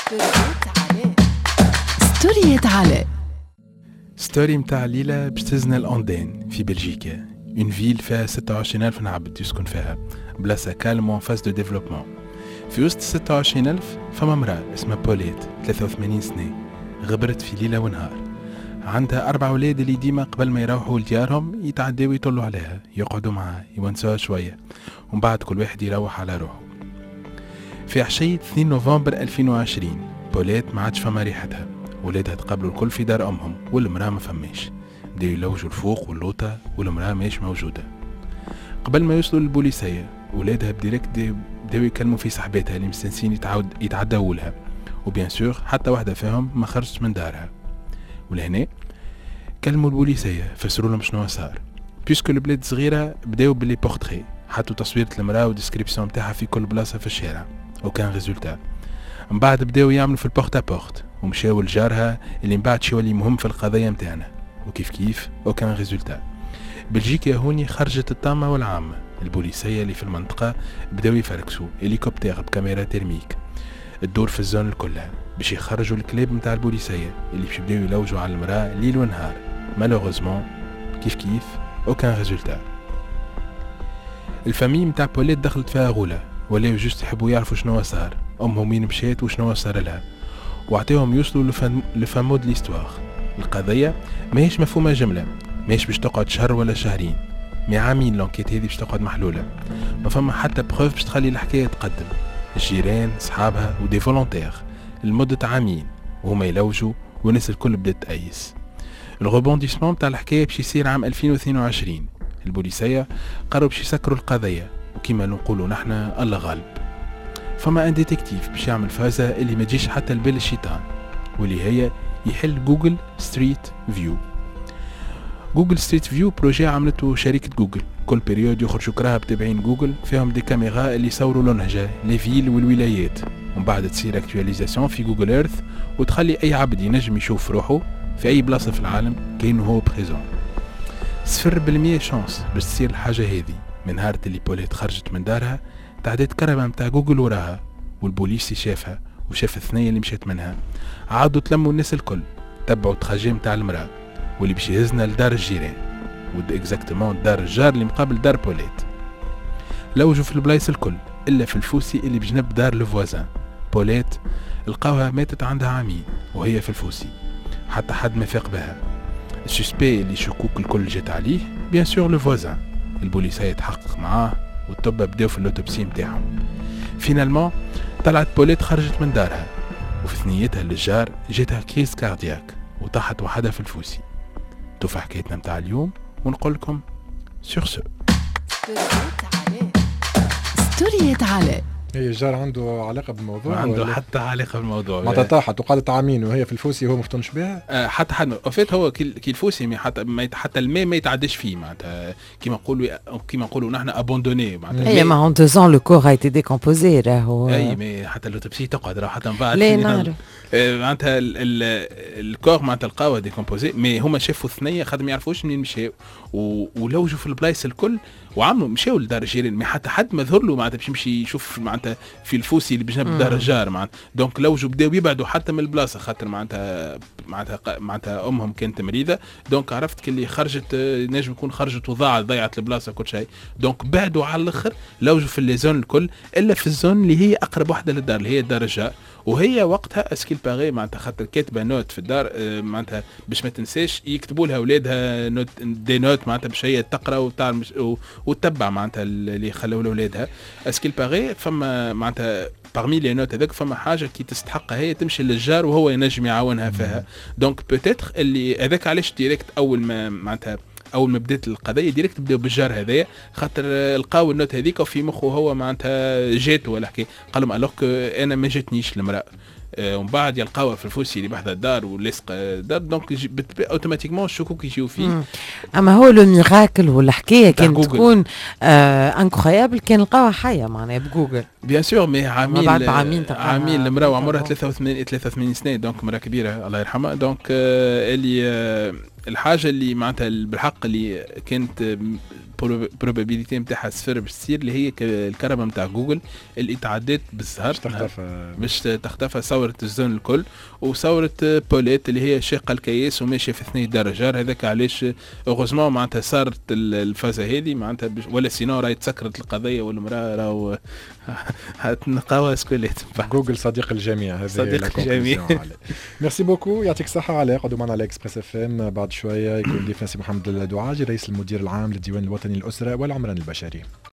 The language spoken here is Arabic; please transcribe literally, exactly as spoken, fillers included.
ستوريات علاء. ستوري متاع ليلى باش تهزنا الأندين في بلجيكا، اون فيل فيها ستة وعشرين ألف نعبد يسكن فيها، بلاصة كالمون فاز دو ديفلوبمون. في وسط ستة وعشرين ألف فما مرأة اسمها بوليت ثلاثة وثمانين سنة، غبرت في ليلة ونهار. عندها أربع أولاد اللي ديما قبل ما يروحوا لديارهم يتعداو يطلوا عليها، يقعدوا معها يونسوها شوية، ومن بعد كل واحد يروح على روحه. في عشية اثنين نوفمبر ألفين وعشرين بوليت ما عادش فما ريحتها، ولادها تقابلوا الكل في دار أمهم والمرأة ما فماش، بداو يلوجوا الفوق واللوطة والمرأة ماش موجودة. قبل ما يوصلوا للبوليسية ولادها بديريكت بداو يكلموا في صاحبتها اللي مستنسين يتعود يتعداو لها، وبيان سور حتى واحدة فيهم ما خرجت من دارها. ولهنا كلموا البوليسية فسروا لهم شنو صار، بيسكو البلاد صغيرة بداو باللي بورتري، حطوا تصويرة المرأة وديسكريبسيون متاعها في كل بلاصة في الشارع وكان ريزولتا. من بعد بداو يعملوا في البورتا بورت ومشاو لجارها اللي من بعد شو اللي مهم في القضية متاعنا، وكيف كيف وكان ريزولتا. بلجيكا هوني خرجت الطامة والعامة، البوليسية اللي في المنطقة بداو يفركسوا هليكوبتر بكاميرا ترميك الدور في الزون الكلها باش يخرجوا الكلاب متاع البوليسية اللي باش يبداو يلوجوا على المرأة ليل ونهار. مالوغوزمون كيف كيف وكان ريزولتا. الفامي متاع بوليت دخلت فيها غولة، ولاو جوست يحبوا يعرفوا شنو صار، امهم وين مشات وشنو صار لها، وعطيهم يوصلوا لفامو دو ليستوار. القضية ماهيش مفهومة جملة، ماهيش باش تقعد شهر ولا شهرين، مي عامين لونكيت هذه باش تقعد محلولة، ما فما حتى بروف باش تخلي الحكاية تقدم. الجيران صحابها ودي فولونتير لمدة عامين وهما يلوجوا والناس الكل بدات تأيس. الغوبونديسمون تاع الحكاية باش يصير عام ألفين واثنين وعشرين. البوليسية قرروا باش يسكروا القضية، وكما نقولوا نحنا الله غالب. فما ان ديتكتيف باش يعمل فازة اللي ما تجيش حتى البال الشيطان، واللي هي يحل جوجل ستريت فيو. جوجل ستريت فيو بروجي عملته شركة جوجل، كل بيريود يخرجوا كراها بتابعين جوجل فيهم دي كاميرا اللي يصوروا لونهجة لي فيل والولايات، ومن بعد تصير اكتواليزاسيون في جوجل ايرث وتخلي اي عبد ينجم يشوف روحه في اي بلاصة في العالم كأنه هو بريزون. صفر بالمية شانس باش تصير الحاجة هذه. من نهار اللي بوليت خرجت من دارها تعديت كربة متاع جوجل وراها، والبوليسي شافها وشاف الثنية اللي مشيت منها. عادوا تلموا الناس الكل تبعوا التخاجم متاع المرأة واللي باش يهزنا لدار الجيران، ود اكزاكتومون دار الجار اللي مقابل دار بوليت. لوجوا في البلايص الكل الا في الفوسي اللي بجنب دار الفوازان. بوليت لقاوها ماتت عندها عامين وهي في الفوسي، حتى حد ما فاق بها. السوسبي اللي شكوك الكل جات عليه بيان سور لو فوازان. البوليسية يتحقق معاه والطب بداو في اللوتوبسي متاعهم. فينالمون طلعت بوليت خرجت من دارها، وفي ثنيتها للجار جاتها كريز كاردياك وطاحت وحدها في الفوسي. توفى حكايتنا متاع اليوم ونقول لكم سور سو. ستوريات علاء. هي الجار عنده علاقة بالموضوع؟ عنده حتى علاقة بالموضوع. ما طاحت وقعدت عامين وهي في الفوسي وهو مفتونش بها؟ أه حتى حد وفات هو كي الفوسي مي حتى ما حتى الماء ما يتعداش فيه معناتها كيما نقولوا كيما نقولوا نحن ابوندوني معناتها. اي ما ان deux ans le corps a été décomposé راهو. اي مي حتى اللوتوبسي تقعد راه حتى من بعد لا نعرف معناتها الكور معناتها القاوة ديكومبوزي، مي هما شافوا ثنية خاطر ما يعرفوش منين مشاو ولوجوا في البلايص الكل وعملوا مشاو لدار الجيران، ما حتى حد ما ظهر له معناتها باش يمشي يشوف معناتها في الفوسي اللي بجنب دار الجار معناتها. دونك لوجوا بداو يبعدوا حتى من البلاصه خاطر معناتها معناتها معناتها امهم كانت مريضه. دونك عرفت كلي خرجت نجم يكون خرجت وضاعت ضيعت البلاصه كل شيء. دونك بعدوا على الاخر لوجوا في الليزون الكل الا في الزون اللي هي اقرب وحده للدار اللي هي دار الجار. وهي وقتها اسكيل باغي معناتها خاطر كاتبه نوت في الدار معناتها باش ما تنساش يكتبوا لها اولادها نوت دي نوت معناتها باش هي تقرا وتعمل وتتبع معناتها اللي خلوا لاولادها. اسكيل باغي فما معناتها parmi les notes هذاك فما حاجه كي تستحقها هي تمشي للجار وهو ينجم يعاونها فيها. دونك بوتيتر اللي هذاك علاش ديريكت اول ما معناتها اول ما بدات القضيه ديريكت بداو بالجار هذايا خاطر لقاو النوت هذيك وفي مخه هو معناتها جات ولا حكي قال لهم الوغ انا ما جاتنيش المراه. ومن بعد يلقاوها في الفوسي اللي بحذا الدار ولصق الدار. دونك اوتوماتيكمون الشكوك يجيو فيه. اما هو لو ميراكل والحكايه كانت تكون آه انكرويابل كان لقاوها حيه معناها بجوجل بيان سور. مي عامين عامين عامين المراه وعمرها ثلاثة وثمانين سنه دونك مراه كبيره الله يرحمها. دونك آه اللي آه الحاجه اللي معناتها بالحق اللي كانت بروبابيليتي نتاعها صفر باش تصير اللي هي الكربه نتاع جوجل اللي تعدات بالزهر باش تختفى باش تختفى ثوره الزون الكل وثوره بوليت اللي هي شاقه الكياس وماشيه في اثنين درجه. هذاك علاش اوغوزمون معناتها صارت الفازه هذه معناتها ولا سينو راهي تسكرت القضيه والمراه راهو هتنقاوها سكوليت. جوجل صديق الجميع. هذه صديق الجميع. ميرسي بوكو، يعطيك الصحه. على قعدوا معنا على اكسبريس اف ام. بعد شويه يكون ضيف ناسي محمد الدعاجي رئيس المدير العام للديوان الوطني للاسره والعمران البشري.